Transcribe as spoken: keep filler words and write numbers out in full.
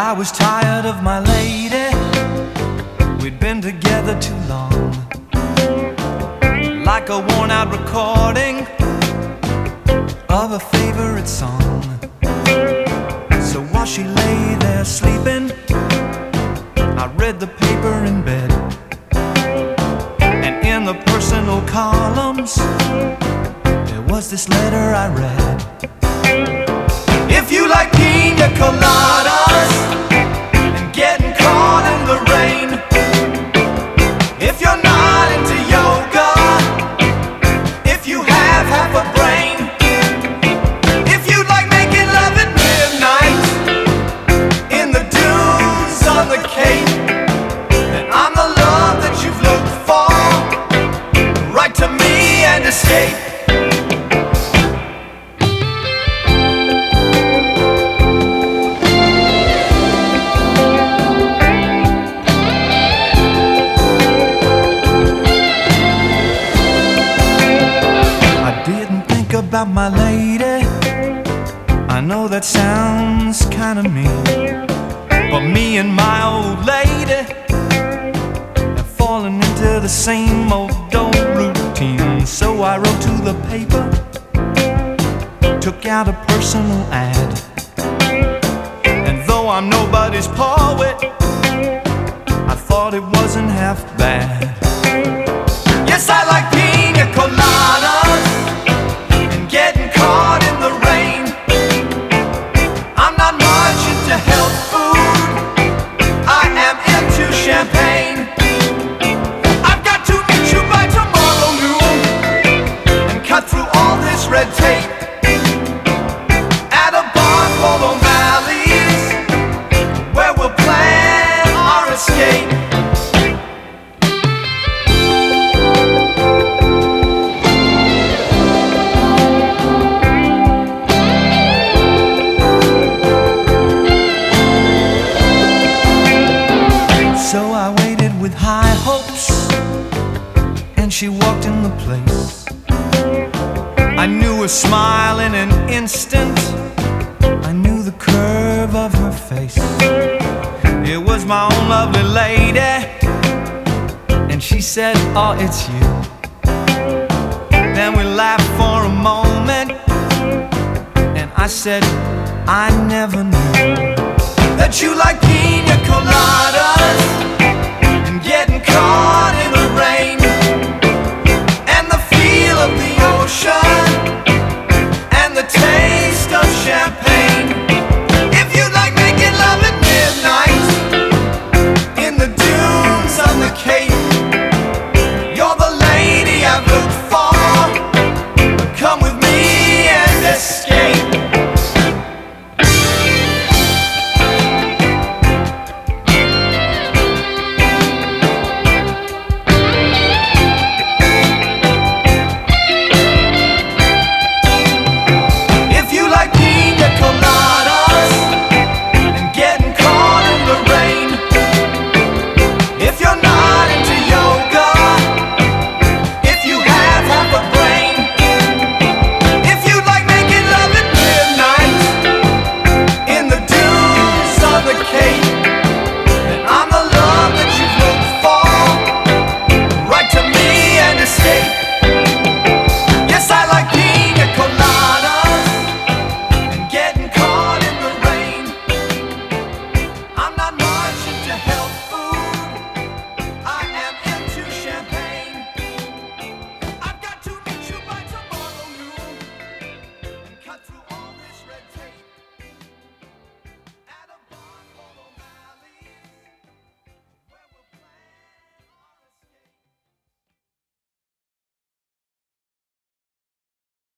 I was tired of my lady, we'd been together too long. Like a worn out recording of a favorite song. So while she lay there sleeping, I read the paper in bed. And in the personal columns, there was this letter I read. If you like pina coladas and getting caught in the rain, if you're not into yoga, if you have half a brain, if you like making love at midnight in the dunes on the Cape, then I'm the love that you've looked for. Write to me and escape. About my lady, I know that sounds kinda mean, but me and my old lady have fallen into the same old old routine. So I wrote to the paper, took out a personal ad, and though I'm nobody's poet, I thought it wasn't half bad. Yes, I like pina coladas, getting caught in the rain. I'm not much into health food, I am into champagne. I've got to meet you by tomorrow noon and cut through all this red tape at a bar called O'Malley's, where we'll plan our escape. So I waited with high hopes, and she walked in the place. I knew her smile in an instant, I knew the curve of her face. It was my own lovely lady, and she said, oh, it's you. Then we laughed for a moment, and I said, I never knew that you like pina colada